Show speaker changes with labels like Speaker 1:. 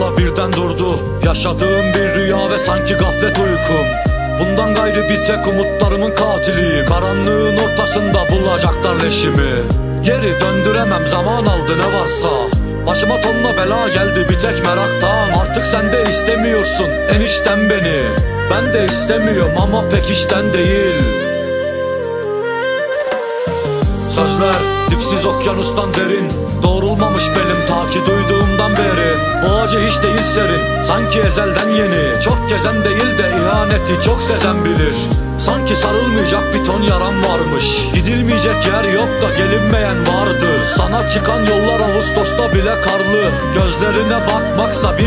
Speaker 1: Dünya birden durdu, yaşadığım bir rüya ve sanki gaflet uykum. Bundan gayrı bir tek umutlarımın katiliyim. Karanlığın ortasında bulacaklar leşimi. Geri döndüremem, zaman aldı ne varsa. Başıma tonla bela geldi bir tek meraktan. Artık sen de istemiyorsun enişten beni. Ben de istemiyorum ama pek işten değil. Sözler dipsiz okyanustan derin, doğrulmamış belim ta ki duyduğumdan beri. Bu acı hiç değil serin, sanki ezelden yeni. Çok gezen değil de ihaneti çok sezen bilir. Sanki sarılmayacak bir ton yaram varmış. Gidilmeyecek yer yok da gelinmeyen vardır. Sana çıkan yollar Ağustos'ta bile karlı. Gözlerine bakmaksa bir